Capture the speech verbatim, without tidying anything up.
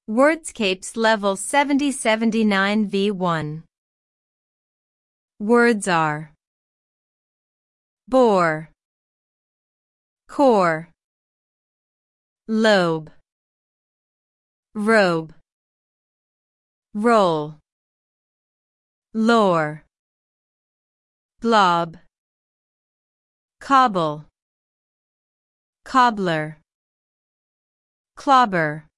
Wordscapes Level seventy seventy-nine V one. Words are bore, core, lobe, robe, roll, lore, blob, cobble, cobbler, clobber.